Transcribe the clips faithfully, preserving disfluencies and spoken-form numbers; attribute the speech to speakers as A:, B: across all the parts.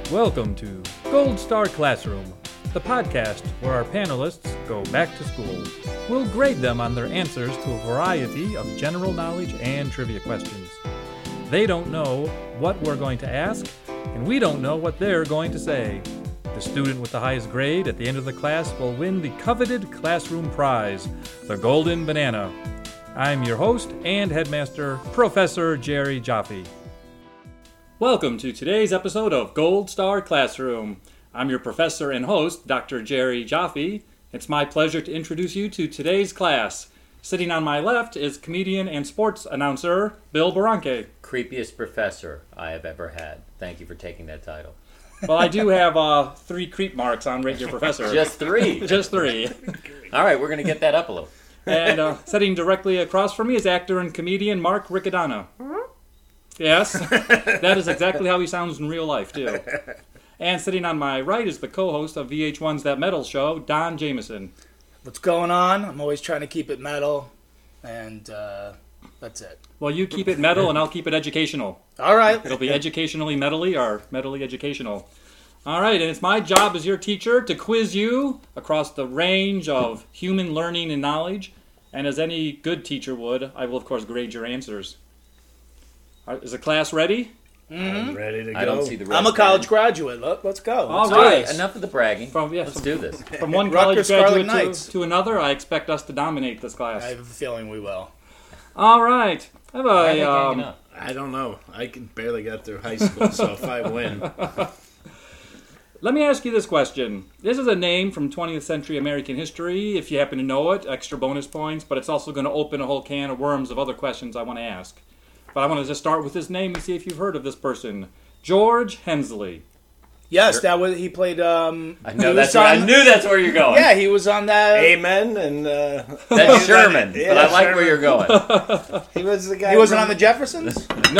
A: Welcome to Gold Star Classroom, the podcast where our panelists go back to school. We'll grade them on their answers to a variety of general knowledge and trivia questions. They don't know what we're going to ask, and we don't know what they're going to say. The student with the highest grade at the end of the class will win the coveted classroom prize, the Golden Banana. I'm your host and headmaster, Professor Jerry Jaffe. Welcome to today's episode of Gold Star Classroom. I'm your professor and host, Doctor Jerry Jaffe. It's my pleasure to introduce you to today's class. Sitting on my left is comedian and sports announcer, Bill Barranque.
B: Creepiest professor I have ever had. Thank you for taking that title.
A: Well, I do have uh, three creep marks on Rate Your Professor.
B: Just three?
A: Just three.
B: All right, we're going to get that up a little.
A: And uh, sitting directly across from me is actor and comedian Mark Riccadonna. Yes, that is exactly how he sounds in real life, too. And sitting on my right is the co-host of V H one's That Metal Show, Don Jameson.
C: What's going on? I'm always trying to keep it metal, and uh, that's it.
A: Well, you keep it metal, and I'll keep it educational.
C: All right.
A: It'll be educationally metally or metally educational. All right, and it's my job as your teacher to quiz you across the range of human learning and knowledge. And as any good teacher would, I will, of course, grade your answers. Is the class ready?
C: Mm-hmm.
D: I'm ready to go.
B: I don't see the red
C: I'm a college
B: band.
C: graduate. Let, let's go.
A: All
C: Let's
B: All
C: do
B: right,
C: this.
B: enough of the bragging.
A: From, yes,
B: Let's do this.
A: From one college
C: Rutgers Scarlet
A: graduate
C: Knights.
A: to, to another, I expect us to dominate this class.
C: I have a feeling we will.
A: All right. I have
B: Why are they
A: a,
B: ganging
A: um,
B: up?
D: I don't know. I can barely got through high school, so if I win,
A: let me ask you this question. This is a name from twentieth century American history. If you happen to know it, extra bonus points, but it's also going to open a whole can of worms of other questions I want to ask. But I want to just start with his name and see if you've heard of this person. George Hensley.
C: Yes, that was he played. Um,
B: I know
C: he
B: that's
C: was
B: where, I
C: on-
B: knew that's where you're going.
C: Yeah, he was on that.
D: amen. And uh,
B: That's Sherman,
D: Yeah,
B: but I like
D: Sherman.
B: where you're going.
D: he was the guy.
C: He wasn't
D: from
C: on the Jeffersons.
A: No.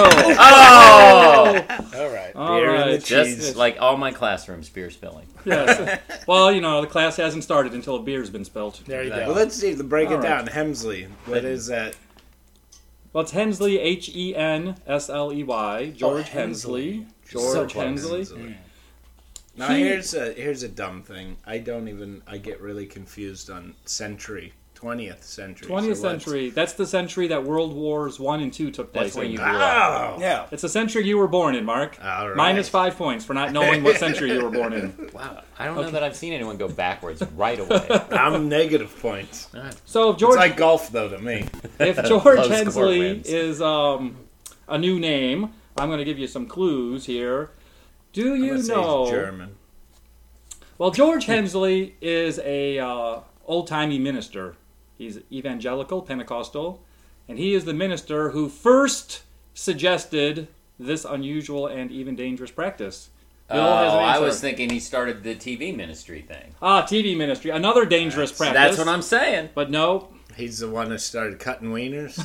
B: Oh!
C: All right.
A: All
D: Beer and
A: right.
D: the
B: Just
D: cheese.
B: like all my classrooms, beer spilling.
A: Yes. Well, you know, the class hasn't started until a beer's been spilt.
C: There you
D: Well,
C: go.
D: let's see. Break
A: All
D: it
A: right.
D: down. Hemsley. What is that?
A: Well, it's Hensley, H E N S L E Y. George
C: Oh,
A: Hensley.
C: Hensley.
A: George
B: So close.
A: Hensley.
D: Hemsley. Now
A: He-
D: here's a here's a dumb thing. I don't even. I get really confused on century. twentieth century.
A: twentieth
D: So what's-
A: century. That's the century that World Wars One and Two took place
B: That's when
A: in.
B: you grew up.
D: Oh.
C: Yeah.
A: It's the century you were born in, Mark.
D: All right.
A: Minus five points for not knowing what century you were born in.
B: Wow. I don't know that I've seen anyone go backwards right away.
D: I'm negative points.
B: All right.
A: So if
D: It's
A: George,
D: like golf, though, to me.
A: if George
B: Low score
A: Hensley
B: wins.
A: is um, a new name, I'm going to give you some clues here. Do
D: I'm
A: you
D: gonna say he's
A: know?
D: German.
A: Well, George Hensley is a uh, old-timey minister. He's evangelical, Pentecostal, and he is the minister who first suggested this unusual and even dangerous practice. Bill
B: Oh,
A: has an
B: I
A: answer.
B: was thinking he started the T V ministry thing.
A: Ah, T V ministry, another dangerous
D: That's-
A: practice.
B: That's what I'm saying.
A: But no,
D: He's the one that started cutting wieners.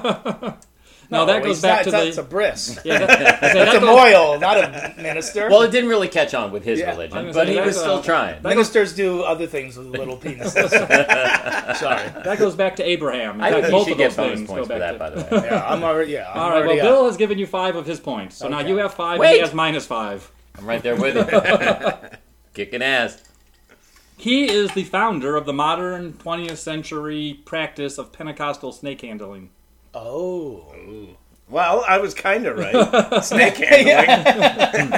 A: no, that goes
C: he's
A: back
C: not,
A: to
C: that's
A: the.
C: a bris.
A: Yeah, that, I say
C: That's
A: that
C: a
A: goes-
C: moil, not a minister.
B: Well, it didn't really catch on with his
C: Yeah.
A: I'm
B: religion,
A: gonna
B: but
A: say
B: he was
A: that's,
B: still
A: uh,
B: trying.
C: Ministers do other things with little penises. Sorry.
A: that goes back to Abraham. In
B: I
A: fact,
B: think
A: both
B: you
A: of
B: should
A: those
B: get bonus
A: things
B: points
A: go
B: for
A: back
B: that,
A: to.
B: by the way.
C: Yeah, I'm already. Yeah, I'm
A: All right. Well,
C: already up.
A: Bill has given you five of his points, so now
C: Okay.
A: you have five.
B: Wait.
A: And he has minus five.
B: I'm right there with you. Kicking ass.
A: He is the founder of the modern twentieth century practice of Pentecostal snake handling.
C: Oh.
D: Ooh. Well, I was kind of right. Snake handling.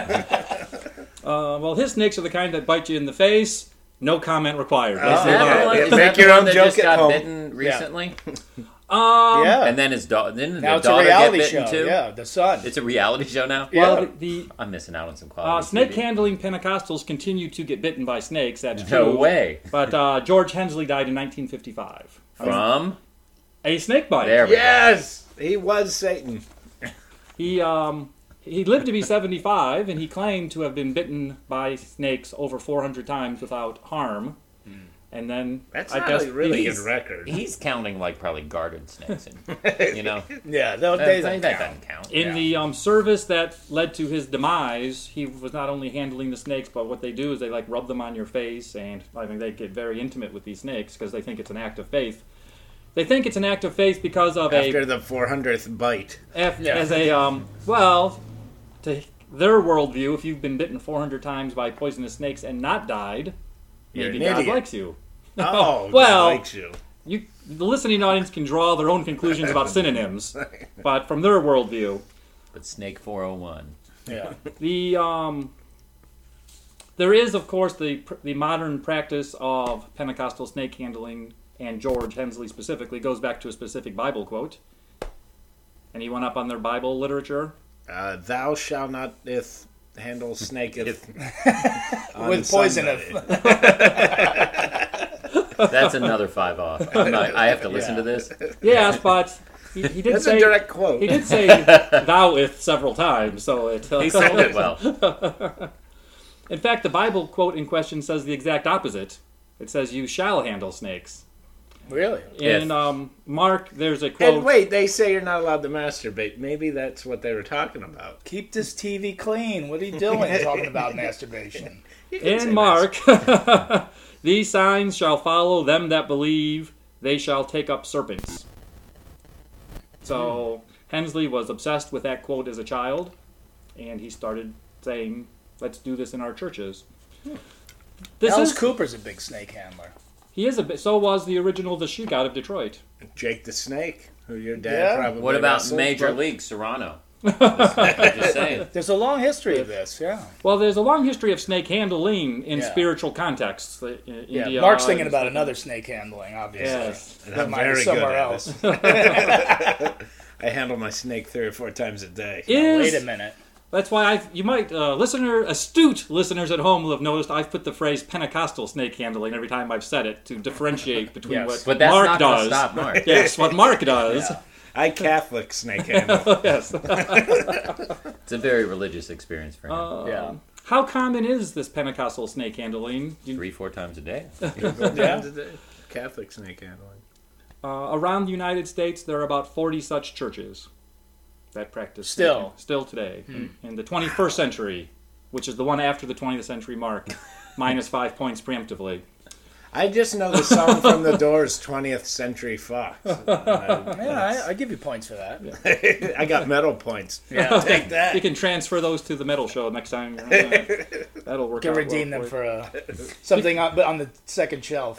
A: Uh, well, his snakes are the kind that bite you in the face. No comment required.
B: Is
A: Let's
D: Oh,
A: move
B: that
A: on.
B: the one,
D: yeah.
B: is
D: Make
B: that the
D: your
B: one
D: own
B: that
D: joke
B: just
D: at
B: got
D: home.
B: bitten recently?
A: Um,
C: Yeah.
B: And then his daughter, didn't
C: Now
B: the
C: it's a
B: daughter
C: reality
B: get bitten
C: show.
B: too?
C: Yeah, the sun.
B: It's a reality show now?
A: Well,
C: Yeah.
A: the, the
B: I'm missing out on some
A: uh,
B: quality
A: snake
B: T V.
A: handling Pentecostals continue to get bitten by snakes. That's
B: No
A: true.
B: way.
A: But uh, George Hensley died in nineteen fifty-five. I mean,
B: From?
A: a snake bite.
B: There we
D: Yes, he was Satan.
A: He um he lived to be seventy-five, and he claimed to have been bitten by snakes over four hundred times without harm. And then
D: That's
A: I
D: not
A: guess
D: a really
B: he's-
D: good record.
B: He's counting like probably garden snakes. And, you know?
C: yeah, no,
B: That,
C: they
B: that
C: don't
B: that
C: count.
B: doesn't count.
A: in
C: Yeah.
A: the um, service that led to his demise, he was not only handling the snakes, but what they do is they like rub them on your face, and I mean they get very intimate with these snakes because they think it's an act of faith. They think it's an act of faith because of
D: After
A: a
D: the four hundredth bite.
A: F,
C: Yeah.
A: as a um well to their worldview, if you've been bitten four hundred times by poisonous snakes and not died,
D: You're
A: maybe
D: an
A: God
D: idiot.
A: likes you.
D: Oh,
A: Well-
D: God likes you.
A: You, the listening audience can draw their own conclusions about synonyms, but from their worldview,
B: But Snake four oh one.
C: Yeah.
A: the um, there is, of course, the the modern practice of Pentecostal snake handling, and George Hensley specifically goes back to a specific Bible quote. Anyone up on their Bible literature?
D: Uh, thou shalt not if handle snaketh on
C: With poison
D: somebody.
B: That's another five off. I'm not, I have to listen
C: Yeah.
B: to this.
A: Yes, but he, he did
D: That's
A: say
D: a direct quote.
A: he did say "thou'th" several times, so it.
B: He sold it well.
A: In fact, the Bible quote in question says the exact opposite. It says, "You shall handle snakes."
C: Really?
A: In
B: Yes.
A: um, Mark, there's a quote.
D: And wait, they say you're not allowed to masturbate. Maybe that's what they were talking about.
C: Keep this T V clean. What are you doing talking about masturbation?
A: In Mark, these signs shall follow them that believe. They shall take up serpents. So Hensley was obsessed with that quote as a child, and he started saying, "Let's do this in our churches." This
C: Alice
A: is
C: Cooper's a big snake handler.
A: he is a bit. So was the original The Sheik out of Detroit.
D: Jake the Snake, who your dad
C: Yeah.
D: probably
B: What about
D: wrestled,
B: Major
D: but-
B: League Serrano? Just saying.
C: There's a long history of this, yeah.
A: Well, there's a long history of snake handling in
C: Yeah.
A: spiritual contexts. uh, in
C: Yeah,
A: India
C: Mark's thinking
A: and
C: about
A: stuff.
C: another snake handling, obviously.
A: Yes.
D: And
C: That
D: I'm
C: might be
D: very good
C: somewhere
D: at
C: else.
D: it. I handle my snake three or four times a day.
A: Is
C: Wait a minute.
A: That's why I you might uh, listener astute listeners at home will have noticed I've put the phrase Pentecostal snake handling every time I've said it to differentiate between
C: Yes.
A: what
B: But that's
A: Mark
B: not going
A: does.
B: to stop Mark.
A: Yes, what Mark does.
C: Yeah.
D: I Catholic snake handle.
A: Yes.
B: It's a very religious experience for him.
A: Um,
C: Yeah.
A: How common is this Pentecostal snake handling? You-
B: Three, four times a day.
C: Yeah.
D: Catholic snake handling.
A: uh, around the United States, there are about forty such churches that practice
C: Still.
A: snake- still today in, in the twenty-first century, which is the one after the twentieth century mark, minus five points preemptively.
D: I just know the song from the Doors, twentieth Century Fox. Uh,
C: Yeah, I, I give you points for that.
D: I got medal points.
C: Yeah.
D: Take that.
A: You can transfer those to the metal show next time. You're on that. That'll work
C: Can
A: out
C: redeem
A: well
C: them
A: for you.
C: for uh, something on, on the second shelf.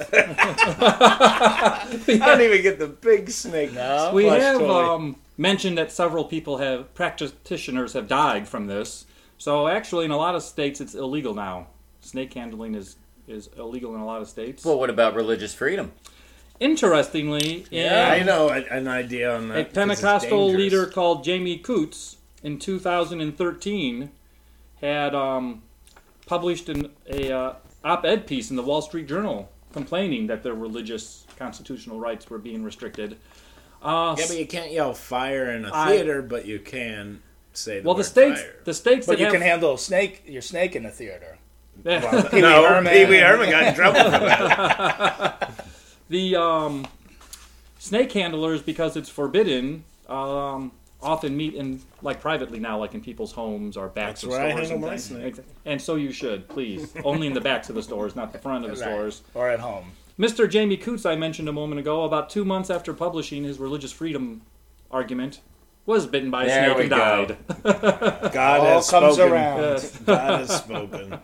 D: I don't even get the big snake.
C: No?
A: We
D: plush
A: have
D: toy.
A: um, mentioned that several people have practitioners have died from this. So actually, in a lot of states, it's illegal now. Snake handling is is illegal in a lot of states.
B: Well, what about religious freedom?
A: Interestingly, in
D: I know a- an idea on that.
A: a
D: 'cause it's
A: Pentecostal
D: dangerous.
A: leader called Jamie Coots in two thousand thirteen had um, published an a uh, op-ed piece in the Wall Street Journal complaining that their religious constitutional rights were being restricted. Uh,
D: Yeah, but you can't yell fire in a
A: I-
D: theater, but you can say the
A: well,
D: word
A: the states,
D: fire.
A: the states
C: But
A: that
C: you
A: have,
C: can handle a snake, your snake in the theater.
A: Yeah.
C: Pee Wee
D: no,
C: Herman.
D: Pee Wee Herman got in trouble for that.
A: the um, snake handlers, because it's forbidden, um, often meet in like privately now, like in people's homes or backs
D: That's
A: of
D: where I
A: stores.
D: handle
A: and
D: my
A: things.
D: snake.
A: And so you should, please. Only in the backs of the stores, not the front of the
C: Right.
A: stores.
C: Or at home.
A: Mister Jamie Coots, I mentioned a moment ago, about two months after publishing his religious freedom argument, was bitten by a
B: There
A: snake
B: we
A: and
B: go.
A: died.
D: God
C: All
D: has
C: comes
D: spoken.
C: around.
A: Yes.
D: God has spoken.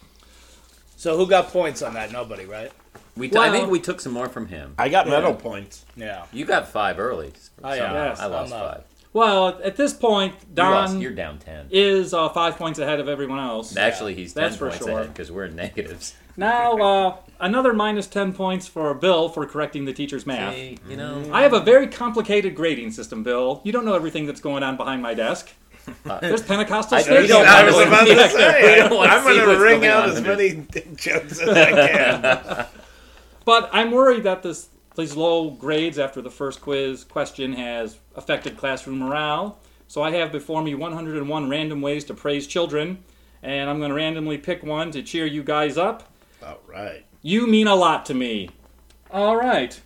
C: So who got points on that? Nobody, right?
B: We t- I
A: Well-
B: think we took some more from him.
D: I got
A: Yeah.
D: medal points.
C: Yeah.
B: You got five early.
C: Oh, yeah.
B: Somehow.
A: Yes,
B: I lost
C: I'm up.
B: five.
A: Well, at this point,
B: You lost,
A: Don
B: you're down ten.
A: is uh, five points ahead of everyone else.
B: Actually, he's ten
A: That's for
B: points
A: sure.
B: ahead because we're in negatives.
A: Now, uh, another minus ten points for Bill for correcting the teacher's math.
B: See, you know,
A: I have a very complicated grading system, Bill. You don't know everything that's going on behind my desk. There's Pentecostal
B: I-
A: snake
B: we don't
D: I
A: handling.
D: was about to
B: We
D: say,
B: don't wanna
D: I'm
B: see
D: going
B: what's
D: to wring
B: going
D: out
B: on
D: as
B: under-
D: many jokes as I can.
A: But I'm worried that this these low grades after the first quiz question has affected classroom morale. So I have before me one hundred one random ways to praise children, and I'm going to randomly pick one to cheer you guys up.
D: All right.
A: You mean a lot to me. All right.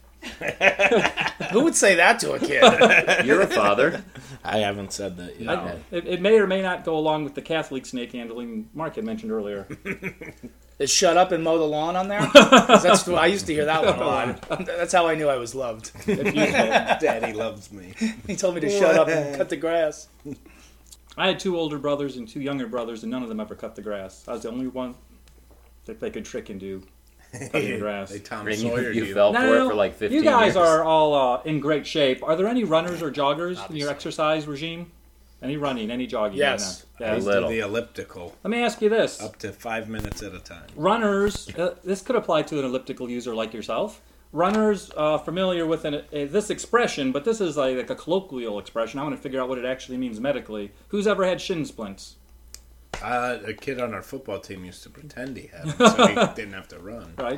C: Who would say that to a kid?
B: you're a father.
D: I haven't said that yet.
A: I- it, it may or may not go along with the Catholic snake handling Mark had mentioned earlier.
C: Is shut up and mow the lawn on there? 'Cause that's I used to hear that one a lot. That's how I knew I was loved.
A: If you-
D: Daddy loves me.
C: He told me to shut up and cut the grass.
A: I had two older brothers and two younger brothers, and none of them ever cut the grass. I was the only one that they could trick into cutting the grass.
D: They Tom
B: And you,
D: Sawyer
B: you
D: you.
B: fell
A: No,
B: for
A: no,
B: it
A: no.
B: for like fifteen
A: You guys
B: years.
A: are all uh, in great shape. Are there any runners or joggers in
C: Obviously.
A: your exercise regime? Any running, any jogging?
C: Yes.
A: right now?
D: I
A: Yes.
D: used to do
B: Little.
D: the elliptical
A: Let me ask you this.
D: up to five minutes at a time.
A: Runners, uh, this could apply to an elliptical user like yourself. Runners uh, familiar with an, uh, this expression, but this is like, like a colloquial expression. I want to figure out what it actually means medically. Who's ever had shin splints?
D: Uh, a kid on our football team used to pretend he had them, so he didn't have to run.
A: Right?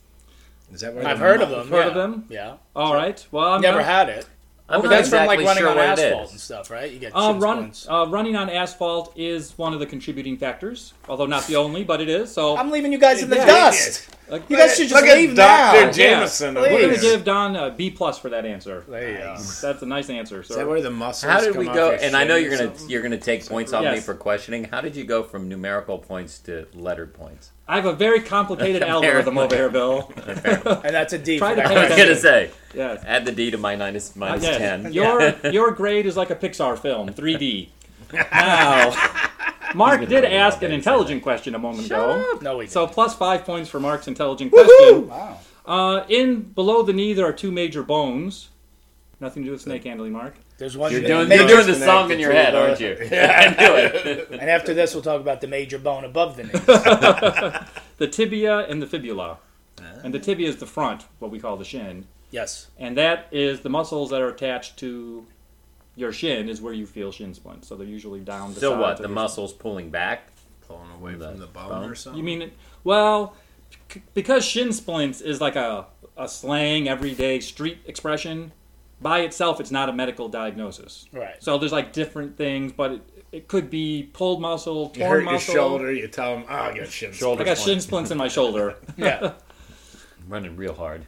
D: Is that where
C: I've
D: the
C: heard
D: mo-
C: of them.
A: Heard
C: yeah.
A: of them?
C: Yeah.
A: All right. Well, I'm
C: Never
A: not,
C: had it.
B: I'm
C: But
B: not
C: that's from like
B: exactly
C: running
B: sure
C: on
B: what it
C: asphalt
B: is.
C: and stuff, right? You get
A: Uh,
C: shin
A: run,
C: splints.
A: uh, running on asphalt is one of the contributing factors, although not the only, but it is. So
C: I'm leaving you guys in the
A: Yeah,
C: dust.
A: uh,
C: You guys should just
D: Look
C: leave
D: at Doctor
C: now.
D: Jameson.
C: Yeah,
D: over
A: we're going
C: please.
A: to
D: there.
A: give Don a B plus for that answer.
C: There you go.
A: That's a nice answer,
D: Is that
A: sir.
D: where the muscles
B: How did
D: come
B: we
D: off
B: go?
D: your
B: And I know
D: shin
B: you're
D: or
B: gonna
D: something?
B: you're gonna take points on me
A: Yes.
B: for questioning. How did you go from numerical points to lettered points?
A: I have a very complicated algorithm over here, Bill.
C: And that's a D
A: Try
C: for
A: to
C: that
A: pay
B: I was
C: question.
B: gonna say,
A: Yes.
B: add the D to my minus
A: Uh,
B: minus
A: yes.
B: ten.
A: Your your grade is like a Pixar film, three D. Now, Mark did
B: really
A: ask
B: well
A: an
B: done,
A: intelligent question a moment ago.
C: No, we
A: So plus five points for Mark's intelligent question.
C: Wow.
A: Uh, in below the knee, there are two major bones. Nothing to do with snake handling, Mark.
C: There's one.
B: You're
C: the
B: doing,
C: major-
B: you're doing the song in your head, aren't you? I knew it.
C: And after this, we'll talk about the major bone above the knee.
A: The tibia and the fibula. And the tibia is the front, what we call the shin.
C: Yes.
A: And that is the muscles that are attached to your shin is where you feel shin splints. So they're usually down the
B: So
A: sides
B: what?
A: of
B: The
A: your-
B: muscles pulling back?
D: Pulling away
B: The
D: from the bone,
B: bone?
D: or something.
A: You mean, well, c- because shin splints is like a, a slang, everyday street expression, by itself it's not a medical diagnosis.
C: Right.
A: So there's like different things, but it, it could be pulled muscle,
D: you
A: torn
D: hurt your
A: muscle.
D: shoulder, you tell them, "Oh, I got shin
B: Shoulder
A: I got
B: splint.
A: shin splints in my shoulder.
C: Yeah.
B: Running real hard.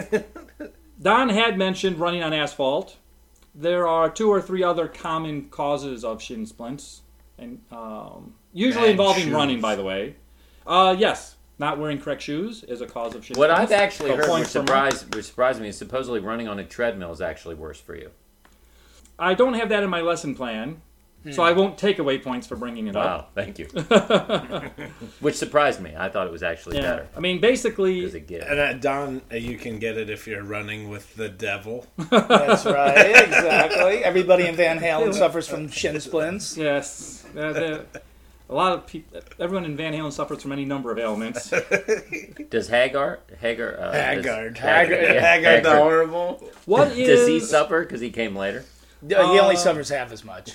A: Don had mentioned running on asphalt. There are two or three other common causes of shin splints, and um, usually
D: Bad
A: involving
D: shoes.
A: running. By the way, uh, yes, not wearing correct shoes is a cause of shin
B: What
A: splints.
B: I've actually
A: So
B: heard, which
A: points for Mark.
B: surprised, which surprised me, is supposedly running on a treadmill is actually worse for you.
A: I don't have that in my lesson plan, so I won't take away points for bringing it up.
B: Wow, thank you. Which surprised me. I thought it was actually
A: Yeah,
B: better.
A: I mean, basically,
B: As a gift.
D: And uh, Don, uh, you can get it if you're running with the devil.
C: That's right. Exactly. Everybody in Van Halen suffers from shin splints.
A: yes, uh, the- a lot of people, everyone in Van Halen suffers from any number of ailments.
B: Does Hagar, Hagar, uh,
D: Haggard.
B: does-
C: Haggard-
B: yeah,
D: Haggard the
B: Haggard.
D: horrible.
A: What is?
B: Does he suffer because he came later?
C: He only
A: Uh,
C: suffers half as much.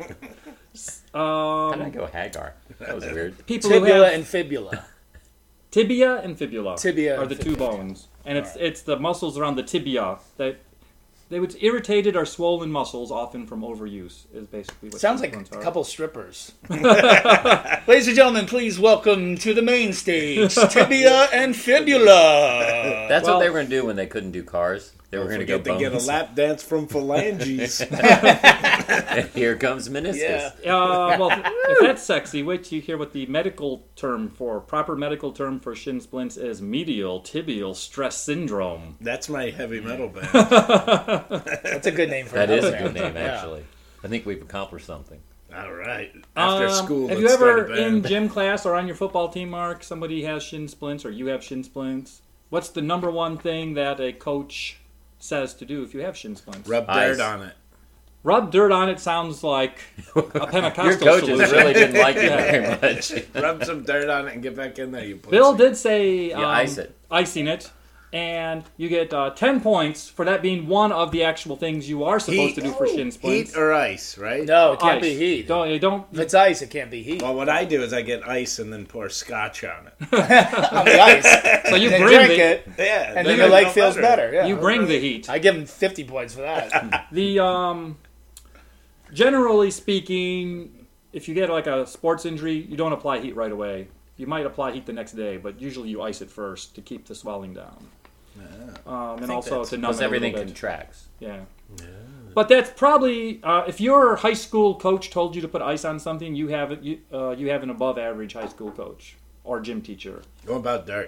B: How did I
A: Um,
B: go Hagar? That was weird.
A: people who
C: Tibia
A: have
C: and fibula.
A: tibia and fibula.
C: Tibia
A: are
C: and
A: the two
C: fibula.
A: bones, and it's it's the muscles around the tibia that they would irritated or swollen muscles, often from overuse. Is basically what
C: Sounds
A: shin
C: like
A: splints
C: a
A: are.
C: couple strippers. Ladies and gentlemen, please welcome to the main stage, Tibia and Fibula.
B: That's
A: well-
B: what they were going to do when they couldn't do cars. They were
D: Don't
B: going to go
D: forget to get a
B: bones.
D: lap dance from phalanges.
B: Here comes meniscus.
C: Yeah.
A: Uh, well, if, if that's sexy, wait till you hear what the medical term for proper medical term for shin splints is: medial tibial stress syndrome.
D: That's my heavy metal band.
C: That's a good name for
B: That
C: it.
B: is a
C: Okay.
B: good name,
C: Yeah.
B: actually. I think we've accomplished something.
D: All right. After
A: Um,
D: school,
A: have
D: let's
A: you
D: start
A: ever
D: a band.
A: in gym class or on your football team, Mark, somebody has shin splints or you have shin splints? What's the number one thing that a coach says to do if you have shin splints?
D: Rub
B: Ice.
D: dirt on it.
A: Rub dirt on it sounds like a Pentecostal
B: Your coaches
A: solution.
B: really didn't like you
A: Yeah.
B: very much.
D: Rub some dirt on it and get back in there, you pussy.
A: Bill did say um,
B: ice it.
A: icing it, and you get uh, ten points for that being one of the actual things you are supposed
D: Heat.
A: to do for shin splints.
D: Heat or ice, right?
C: No, it can't
A: Ice.
C: be heat.
A: Don't, you don't
C: If it's ice, it can't be heat.
D: Well, what I do is I get ice and then pour scotch on it.
C: On the ice.
A: so you
C: Then
A: bring
C: drink
A: the,
C: it,
D: Yeah.
C: and then your leg feels better. Yeah.
A: you bring the heat.
C: I give him fifty points for that.
A: The um, generally speaking, if you get like a sports injury, you don't apply heat right away. You might apply heat the next day, but usually you ice it first to keep the swelling down. Um, and
D: think
A: also
D: that's-
A: to numb
B: Because
A: it a
B: everything
A: little bit.
B: contracts.
A: Yeah. But that's probably uh, if your high school coach told you to put ice on something, you have it. You, uh, you have an above average high school coach or gym teacher.
D: What about dirt?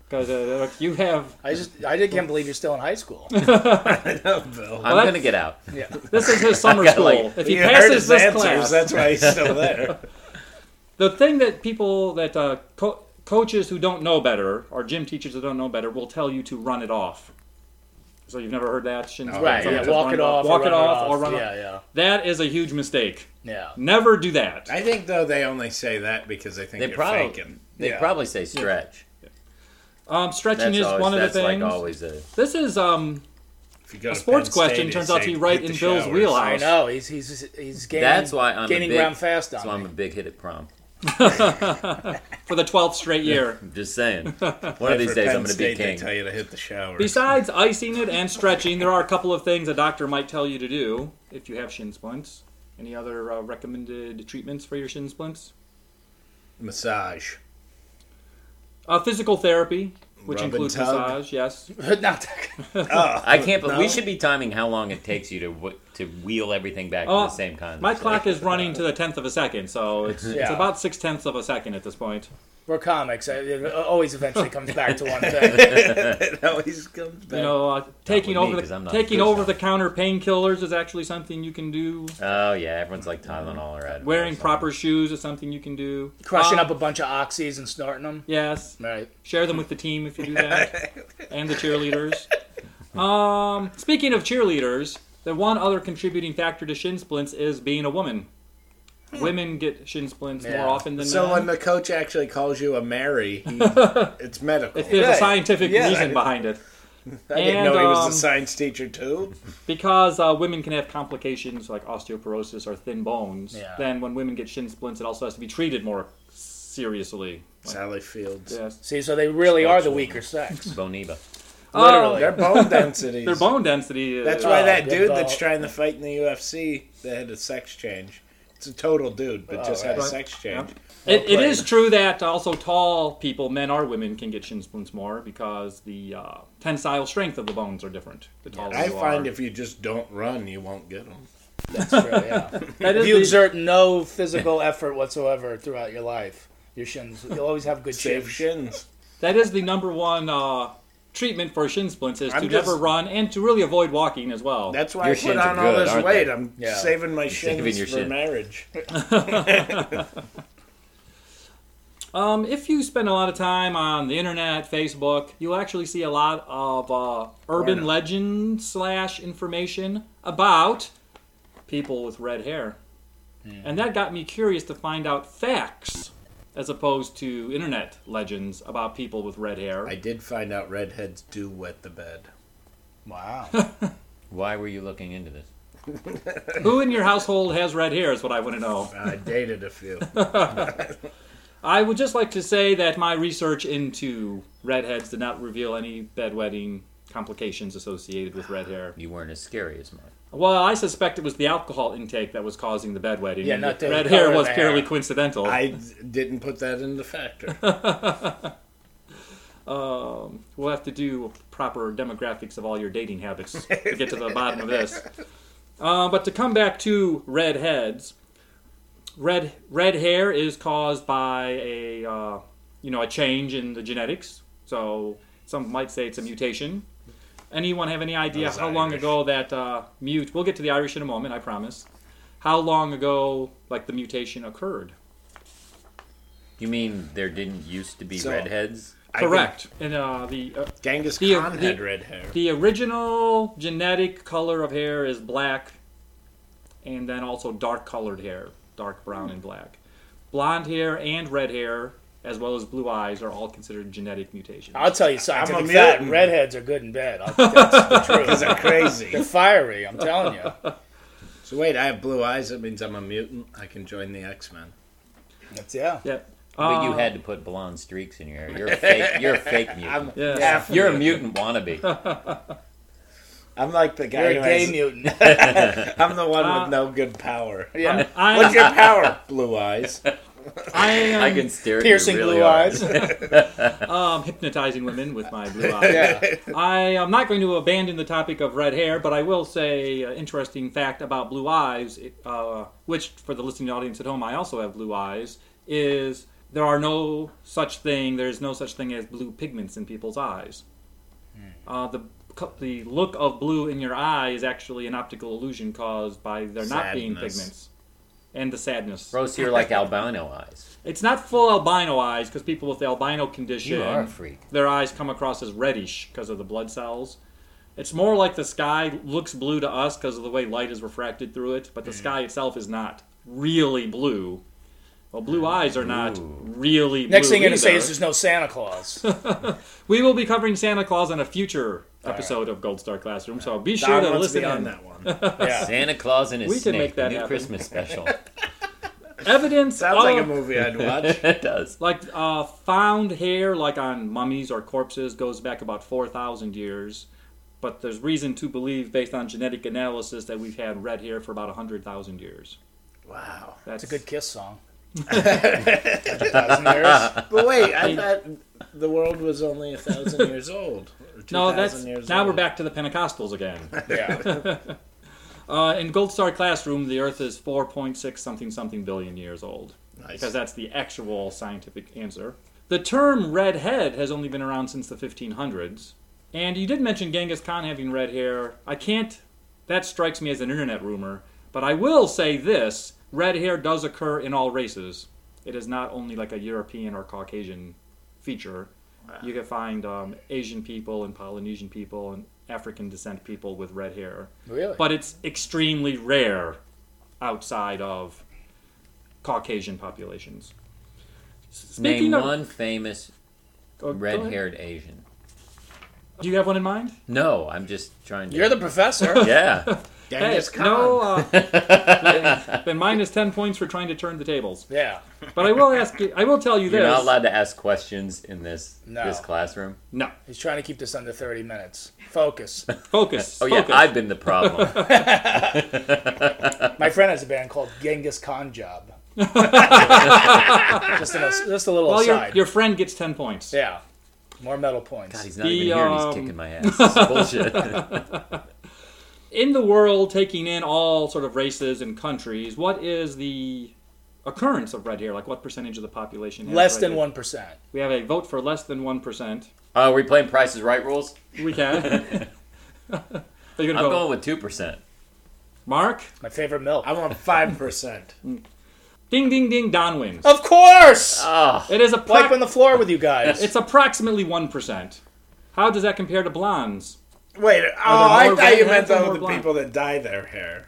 A: Because uh, you have...
C: I just, I just can't believe you're still in high school.
D: I know, Bill.
B: I'm
A: that-
B: going to get out.
C: Yeah.
A: This is his summer
B: got,
A: school.
B: like-
A: if he
D: You heard
A: passes
D: his
A: this
D: answers,
A: class...
D: that's why he's still there.
A: The thing that people, that uh, co- coaches who don't know better, or gym teachers who don't know better, will tell you to run it off. So you've never heard that? Shin
D: No.
C: Right,
A: from-
C: yeah,
A: from
C: walk
A: run
C: it off.
A: Walk
C: or
A: it
C: run
A: off, or run
C: Yeah,
A: off.
C: yeah.
A: That is a huge mistake.
C: Yeah.
A: Never do that.
D: I think, though, they only say that because they think
B: They
D: you're
B: probably
D: faking.
B: they
C: Yeah.
B: probably say stretch.
A: Um, stretching
B: That's
A: is
B: always,
A: one of the
B: that's
A: things.
B: like always a.
A: This is um,
D: If you go
A: a
D: to
A: sports
D: Penn
A: question.
D: State,
A: Turns
D: they
A: out to
D: say,
A: be right
D: hit
A: in
D: the
A: Bill's
D: showers.
A: wheelhouse.
C: I know. He's he's he's gaining,
B: That's why I'm
C: gaining
B: a big,
C: ground fast on
B: That's why I'm
C: me.
B: a big hit at prom.
A: For the twelfth straight year.
B: I'm just saying. One
D: Yeah,
B: of these
D: for
B: days
D: Penn
B: I'm going to be
D: State, They
B: king.
D: tell you to hit the shower.
A: Besides icing it and stretching, there are a couple of things a doctor might tell you to do if you have shin splints. Any other uh, recommended treatments for your shin splints?
D: Massage.
A: Uh, physical therapy, which
D: Rub and
A: includes
D: tug.
A: massage, yes.
C: Not
D: Oh,
B: I can't. But
D: no?
B: we should be timing how long it takes you to w- to wheel everything back
A: Oh,
B: to the same kind.
A: My clock is running to the tenth of a second, so it's, it's
C: Yeah.
A: about six tenths of a second at this point.
C: We're comics. It always eventually comes back to one thing.
D: it always comes back.
A: You know, uh, taking
B: with me,
A: over
B: 'cause
A: the
B: I'm not
A: taking
B: good
A: over
B: enough.
A: the counter painkillers is actually something you can do.
B: Oh yeah, everyone's like Tylenol or Advil.
A: Wearing
B: or
A: proper shoes is something you can do.
C: Crushing
A: Uh,
C: up a bunch of oxys and snorting them.
A: Yes.
C: Right.
A: Share them with the team if you do that, and the cheerleaders. Um, speaking of cheerleaders, the one other contributing factor to shin splints is being a woman. Women get shin splints
C: Yeah.
A: more often than
D: So
A: men.
D: when the coach actually calls you a Mary, he, it's medical.
A: If there's a
C: Right.
A: scientific
D: Yeah.
A: reason behind it.
D: I didn't
A: and,
D: know he was
A: um,
D: a science teacher too.
A: Because uh, women can have complications like osteoporosis or thin bones,
C: Yeah.
A: then when women get shin splints, it also has to be treated more seriously.
D: Sally Fields.
A: Yes.
C: See, so they really are the
D: Sports
C: weaker sex.
B: Boniva.
C: Literally.
D: Their bone density.
A: Their bone density is...
D: That's why
C: Oh,
D: that
C: good
D: dude
C: ball.
D: that's trying to fight in the U F C that had a sex change. It's a total dude, but
C: Oh,
D: just had a
C: right.
D: sex change.
A: It, it
C: Well
A: is true that also tall people, men or women, can get shin splints more because the uh, tensile strength of the bones are different. The taller
D: I
A: you
D: find
A: are.
D: if you just don't run, you won't get them.
C: That's true, yeah.
A: That
C: If
A: is
C: you
A: the-
C: exert no physical effort whatsoever throughout your life, your shins, you'll always have good
D: Safe
C: shins.
D: shins.
A: that is the number one uh, treatment for shin splints is
D: I'm
A: to
D: just-
A: never run and to really avoid walking as well.
D: That's why
B: Your
D: I put
B: shins are
D: on all
B: good,
D: this
B: aren't
D: weight.
B: they?
D: I'm
C: Yeah.
D: saving my shins
B: saving your
D: for
B: shin.
D: marriage.
A: Um, if you spend a lot of time on the internet, Facebook, you'll actually see a lot of uh, urban
D: Porno.
A: legend slash information about people with red hair. And that got me curious to find out facts as opposed to internet legends about people with red hair.
D: I did find out redheads do wet the bed.
C: Wow.
B: Why were you looking into this?
A: Who in your household has red hair is what I want to know.
D: I dated a few.
A: I would just like to say that my research into redheads did not reveal any bedwetting complications associated with red hair.
B: You weren't as scary as mine.
A: Well, I suspect it was the alcohol intake that was causing the bedwetting.
C: Yeah,
A: and
C: not
A: the
C: the
A: red
C: color
A: hair
C: of
A: was
C: the
A: purely
C: hair.
A: coincidental.
D: I d- didn't put that into factor.
A: Um, we'll have to do proper demographics of all your dating habits to get to the bottom of this. Uh, but to come back to red heads, red red hair is caused by a uh, you know a change in the genetics. So some might say it's a mutation. Anyone have any idea
D: Those
A: how long
D: Irish.
A: ago that uh, mute? We'll get to the Irish in a moment, I promise. How long ago, like the mutation occurred?
B: You mean there didn't used to be
D: So-
B: redheads?
D: I
A: Correct. And uh, the uh,
D: think Genghis
A: The-
D: Khan
A: the-
D: had red hair.
A: The original genetic color of hair is black, and then also dark colored hair, dark brown and black. Blonde hair and red hair, as well as blue eyes, are all considered genetic mutations.
C: I'll tell you
D: I'm a
C: scientific fact,
D: mutant.
C: redheads are good in bed. I'll, that's the truth.
D: Because they're crazy.
C: They're fiery, I'm telling you.
D: So wait, I have blue eyes. That means I'm a mutant. I can join the X-Men.
C: That's, yeah.
A: Yeah.
B: But you
A: Uh,
B: had to put blonde streaks in your hair. You're a fake. You're a fake mutant.
D: I'm,
A: Yeah.
D: half
B: You're a mutant wannabe.
D: I'm like the guy
C: You're
D: who
C: a gay
D: has,
C: mutant.
D: I'm the one
A: Uh,
D: with no good power.
C: Yeah.
D: What's
A: I,
D: your power? Blue eyes.
A: I am
B: I can stare at
C: Piercing
B: you really
C: blue
B: hard.
C: eyes.
A: um, hypnotizing women with my blue eyes.
C: Yeah.
A: I am not going to abandon the topic of red hair, but I will say an interesting fact about blue eyes, it, uh, which for the listening audience at home, I also have blue eyes, is there are no such thing. There's no such thing as blue pigments in people's eyes. Uh, the the look of blue in your eye is actually an optical illusion caused by there not being
D: Sadness.
A: pigments, and the sadness.
B: Rose, you're like albino eyes.
A: It's not full albino eyes because people with the albino condition,
B: You are a freak.
A: their eyes come across as reddish because of the blood cells. It's more like the sky looks blue to us because of the way light is refracted through it, but the sky itself is not really blue. Well, blue eyes are not
B: Ooh.
A: really blue
C: Next thing you're going to say
A: either.
C: is there's no Santa Claus.
A: We will be covering Santa Claus on a future episode of Gold Star Classroom, so be sure
D: Don
A: to
D: wants to
A: listen
D: be on
A: in.
D: that one.
C: Yeah.
B: Santa Claus and his
A: We can
B: snake,
A: make that
B: the new
A: happen.
B: Christmas special.
A: Evidence
D: Sounds
A: of,
D: like a movie I'd watch.
B: It does.
A: like uh, found hair, like on mummies or corpses, goes back about four thousand years. But there's reason to believe, based on genetic analysis, that we've had red hair for about one hundred thousand years.
D: Wow.
A: That's
C: It's a good Kiss song. Thousand years.
D: But wait, I thought the world was only a thousand years old. Or
A: No,
D: 2,000
A: that's
D: years
A: now
D: old.
A: we're back to the Pentecostals again.
C: Yeah.
A: Uh, in Gold Star Classroom, the Earth is four point six something something billion years old.
D: Nice.
A: Because that's the actual scientific answer. The term red head has only been around since the fifteen hundreds. And you did mention Genghis Khan having red hair. I can't... That strikes me as an internet rumor. But I will say this. Red hair does occur in all races. It is not only like a European or Caucasian feature. You can find um, Asian people and Polynesian people and African descent people with red hair.
C: Really?
A: But it's extremely rare outside of Caucasian populations. Speaking
B: Name
A: of,
B: one famous
A: oh, go ahead.
B: red-haired Asian.
A: Do you have one in mind?
B: No, I'm just trying to...
C: You're the professor.
B: Yeah.
D: Genghis
A: Hey,
D: Khan.
A: no. Uh, then, then minus ten points for trying to turn the tables.
C: Yeah.
A: But I will ask you. I will tell you
B: You're
A: this.
B: not allowed to ask questions in this
C: No.
B: this classroom.
A: No.
C: He's trying to keep this under thirty minutes. Focus.
A: Focus.
B: Oh yeah,
A: focus.
B: I've been the problem.
C: My friend has a band called Genghis Khan Job. just, a, just a little
A: Well, your,
C: aside.
A: your friend gets ten points.
C: Yeah. More metal points.
B: God, he's not
A: The,
B: even here. and
A: um,
B: He's kicking my ass. This is bullshit.
A: In the world, taking in all sort of races and countries, what is the occurrence of red hair? Like, what percentage of the population has
C: Less
A: red
C: than
A: hair?
C: one percent.
A: We have a vote for less than one percent.
B: Oh, are we playing Price is Right rules?
A: We can. Are you
B: I'm
A: gonna go,
B: going with two percent.
A: Mark?
C: My favorite milk.
D: I want five percent.
A: Ding, ding, ding. Don wins.
C: Of course!
B: Oh,
A: It is a
C: Wiping the floor with you guys.
A: It's approximately one percent. How does that compare to blondes?
D: Wait, oh,
A: there
D: I
A: more
D: thought you
A: redheads
D: meant
A: or
D: though
A: more
D: the
A: blonde?
D: people that dye their hair.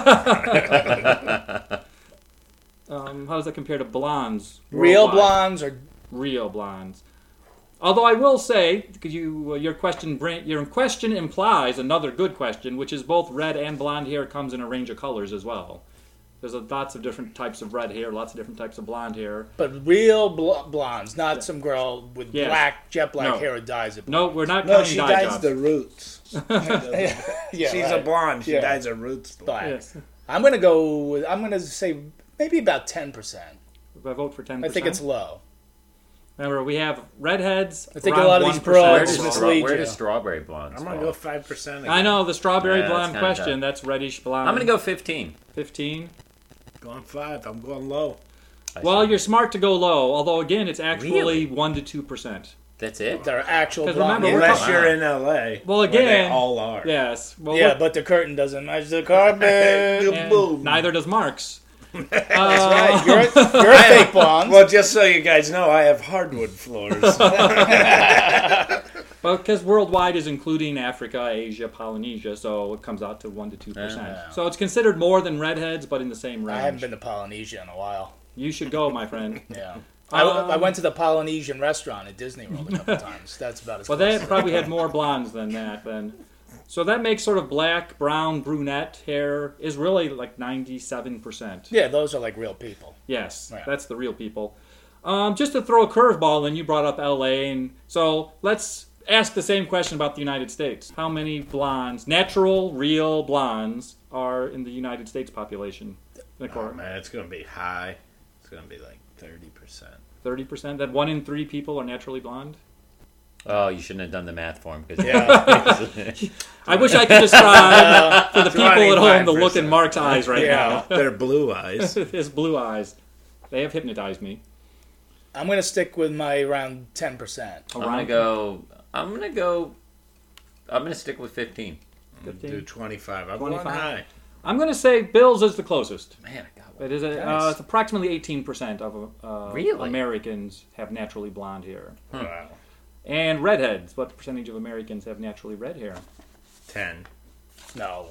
A: Um, how does that compare to blondes?
C: Real
A: worldwide?
C: blondes or
A: Real blondes. Although I will say, because you, uh, your question, bring- your question implies another good question, which is both red and blonde hair comes in a range of colors as well. There's a, lots of different types of red hair, lots of different types of blonde hair.
C: but real bl- blondes, not some girl with
A: Yes.
C: black, jet black
A: No.
C: hair who dyes it.
A: No, we're not
D: No,
A: counting
D: she
A: dye
D: dyes
A: jobs.
D: the roots.
C: yeah,
D: She's a
C: right.
D: blonde. She
C: Yeah.
D: dyes her roots black.
C: Black.
A: Yes.
C: I'm gonna go. With, I'm gonna say maybe about ten percent.
A: I vote for ten
C: I
A: percent.
C: think it's low.
A: Remember, we have redheads.
C: I think a
A: around
C: lot of these
A: one percent.
B: where
C: broads
B: does,
C: mislead
B: stra- where
C: you.
B: does strawberry blondes
D: I'm gonna
B: fall?
D: go five percent.
A: I know, the strawberry
B: Yeah, that's
A: blonde
B: kinda
A: question,
B: tough.
A: that's reddish blonde.
B: I'm going to go fifteen.
A: fifteen.
D: Going five. I'm going low.
B: I
A: Well,
B: see.
A: you're smart to go low, although again, it's actually
B: Really?
A: one to two percent.
B: That's it?
C: They're actual
A: 'Cause
C: blonde.
A: remember, we're
C: hair.
D: Unless you're in L A.
A: Well,
D: where they
A: again-
D: all are.
A: Yes. Well,
C: Yeah,
A: look,
C: but the curtain doesn't match the carpet.
A: and
D: boom.
A: neither does Mark's.
C: That's right. You're, you're a fake blonde.
D: Well, just so you guys know, I have hardwood floors.
A: Well, because worldwide is including Africa, Asia, Polynesia, so it comes out to one to two percent.
C: Yeah.
A: So it's considered more than redheads, but in the same range.
C: I haven't been to Polynesia in a while.
A: You should go, my friend.
C: Yeah.
A: Um,
C: I, I went to the Polynesian restaurant at Disney World a couple times. That's about as
A: Well,
C: close.
A: they probably had more blondes than that then. So that makes sort of black, brown, brunette hair is really like ninety-seven percent.
C: Yeah, those are like real people.
A: Yes,
C: Yeah.
A: that's the real people. Um, just to throw a curveball in, you brought up L A, and so let's ask the same question about the United States. How many blondes, natural, real blondes, are in the United States population?
D: Oh man, it's gonna be high. It's gonna be like thirty percent.
A: thirty percent? That one in three people are naturally blonde?
B: Oh, you shouldn't have done the math for him. Cause
C: Yeah.
A: I wish I could describe for the people at home the look in
D: twenty-five percent.
A: Mark's eyes right
C: Yeah.
A: now.
D: They're blue eyes.
A: His blue eyes. They have hypnotized me.
C: I'm going to stick with my around ten percent.
B: I'm gonna go. I'm gonna go. I'm gonna stick with fifteen.
D: I'm gonna do twenty-five. I'm going
A: twenty-five?
D: high.
A: I'm going to say Bill's is the closest.
B: Man, I got one.
A: It is a, uh,
D: Nice.
A: it's approximately eighteen percent of uh,
B: Really?
A: Americans have naturally blonde hair.
D: Wow.
A: And redheads. What percentage of Americans have naturally red hair?
D: Ten.
C: No.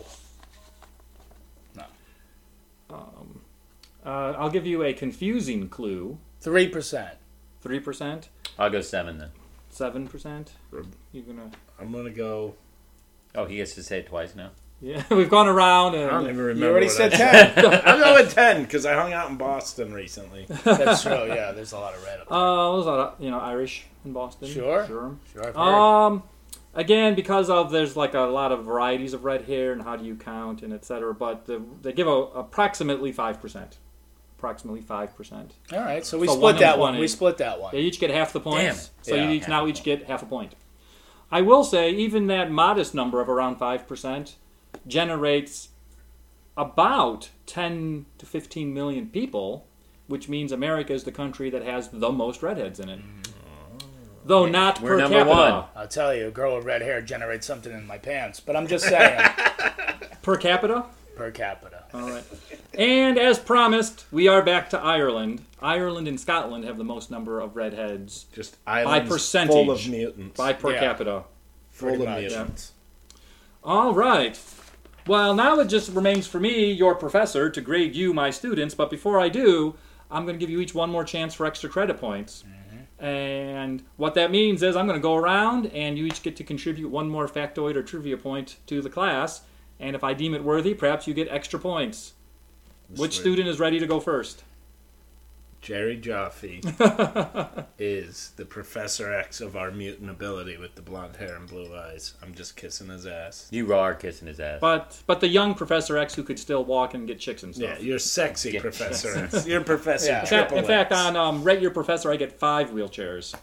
A: Um, uh, I'll give you a confusing clue.
C: three percent.
A: three percent?
B: I'll go seven then.
A: seven percent? You're going to...
D: I'm gonna go.
B: Oh, he gets to say it twice now.
A: Yeah, we've gone around and...
D: I don't even remember.
C: You already
D: what
C: said
D: I said.
C: ten.
D: I'm going with ten because I hung out in Boston recently.
C: That's true, yeah. There's a lot of red up there.
A: Uh, there's a lot of, you know, Irish in Boston.
C: Sure.
A: Sure.
C: Sure, I've heard.
A: Um, again, because of there's like a lot of varieties of red hair and how do you count and et cetera. But the, they give a, approximately five percent. Approximately five percent.
C: All right, so we
A: So
C: split
A: one in
C: that one.
A: twenty.
C: We split that one.
A: They each get half the points.
B: Damn it.
A: So
C: Yeah,
A: you each
B: half
A: now
B: a
A: each
B: point.
A: get half a point. I will say, even that modest number of around five percent generates about ten to fifteen million people, which means America is the country that has the most redheads in it. Though not
B: We're
A: per
B: number
A: capita.
B: one.
C: I'll tell you, a girl with red hair generates something in my pants. But I'm just saying,
A: Per capita?
C: per capita.
A: All right. And as promised, we are back to Ireland. Ireland and Scotland have the most number of redheads
D: Just islands
A: percentage.
D: full of mutants.
A: by per
C: Yeah.
A: capita.
D: full
C: Pretty
D: of
C: much.
D: mutants.
A: All right. Well, now it just remains for me, your professor, to grade you, my students. But before I do, I'm going to give you each one more chance for extra credit points. And what that means is I'm going to go around, and you each get to contribute one more factoid or trivia point to the class. And if I deem it worthy, perhaps you get extra points. Which
D: Sweet.
A: student is ready to go first?
D: Jerry Jaffe is the Professor X of our mutant ability with the blonde hair and blue eyes. I'm just kissing his ass.
B: You are kissing his ass.
A: But but the young Professor X who could still walk and get chicks and
D: Yeah,
A: stuff.
D: you're sexy,
B: Yeah.
D: Professor X. You're Professor
C: Yeah.
A: In fact,
D: Triple
A: in fact,
D: X.
A: on um, Rate Your Professor, I get five wheelchairs.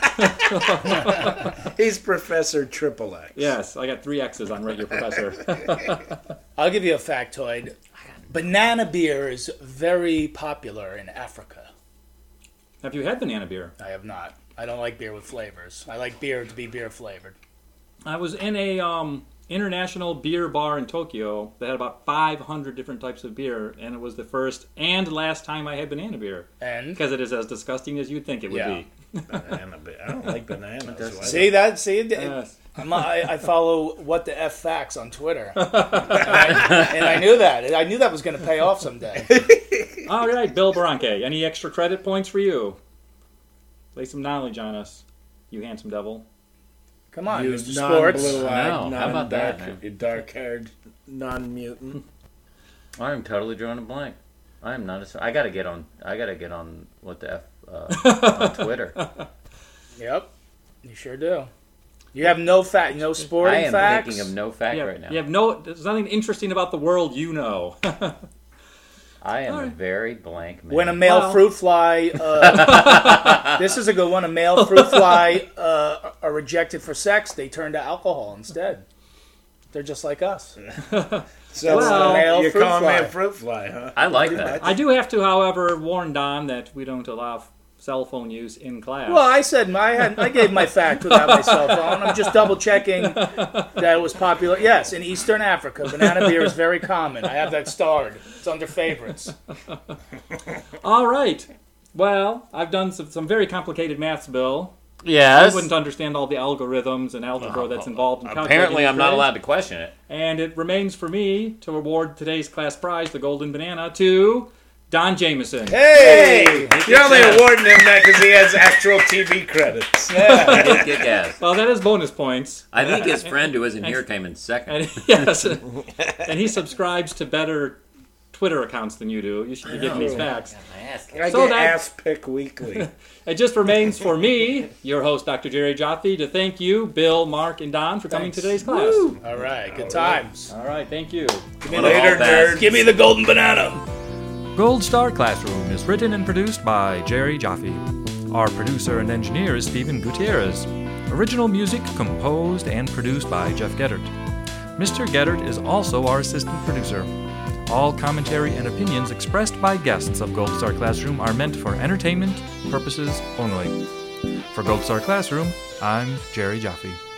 D: He's Professor Triple X.
A: Yes, I got three X's on Rate Your Professor.
C: I'll give you a factoid. Banana beer is very popular in Africa.
A: Have you had banana beer?
C: I have not. I don't like beer with flavors. I like beer to be beer flavored.
A: I was in a um, international beer bar in Tokyo that had about five hundred different types of beer, and it was the first and last time I had banana beer.
C: And
A: Because it is as disgusting as you'd think it would
C: Yeah.
A: be.
D: Banana beer. I don't like bananas. Why
C: see that? See, it-
A: Yes.
C: I'm, I, I follow What the F Facts on Twitter, and, I, and I knew that. I knew that was going to pay off someday.
A: All right, Bill Bronke, any extra credit points for you? Lay some knowledge on us, you handsome devil.
C: Come on,
D: You
C: Mister Sports.
D: non-blue-eyed,
B: I know. How about that,
D: non-dark-
B: man?
D: dark-haired, non-mutant.
B: I'm totally drawing a blank. I am not. A, I gotta get on. I gotta get on what the f uh, on Twitter.
C: Yep, you sure do. You have no fact, no
B: I
C: sporting
B: am
C: facts.
B: thinking of no fact
A: You have,
B: right now.
A: you have no. There's nothing interesting about the world you know.
B: I am a
A: Alright.
B: very blank man.
C: When a male
A: Well-
C: fruit fly, uh, this is a good one. A male fruit fly uh, are rejected for sex. They turn to alcohol instead. They're just like us.
D: So
A: Well-
D: uh,
C: Male
D: you're
C: fruit
D: calling
C: fly.
D: me a fruit fly, huh?
B: I like that.
A: I do have to, however, warn Don that we don't allow cell phone use in class.
C: Well, I said my, I, had, I gave my fact without my cell phone. I'm just double checking that it was popular. Yes, in Eastern Africa, banana beer is very common. I have that starred. It's under favorites.
A: All right. Well, I've done some, some very complicated maths, Bill.
B: Yes.
A: I wouldn't understand all the algorithms and algebra that's involved in calculating.
B: Apparently, I'm not
A: grades.
B: allowed to question it.
A: And it remains for me to award today's class prize, the Golden Banana, to Don Jameson.
C: Hey!
D: You're only awarding him that because he has actual T V credits.
B: I did kick ass.
A: Well, that is bonus points.
B: I think his friend who isn't here came in second.
A: And, yes. And he subscribes to better Twitter accounts than you do. You should be getting these facts.
D: I
A: So
D: get
A: that-
D: ass pick weekly.
A: It just remains for me, your host, Doctor Jerry Jaffe, to thank you, Bill, Mark, and Don for coming to today's class.
C: All right, good times.
A: All right, thank you.
B: One of all best.
C: Give me the golden banana.
A: Gold Star Classroom is written and produced by Jerry Jaffe. Our producer and engineer is Stephen Gutierrez. Original music composed and produced by Jeff Geddert. Mister Geddert is also our assistant producer. All commentary and opinions expressed by guests of Gold Star Classroom are meant for entertainment purposes only. For Gold Star Classroom, I'm Jerry Jaffe.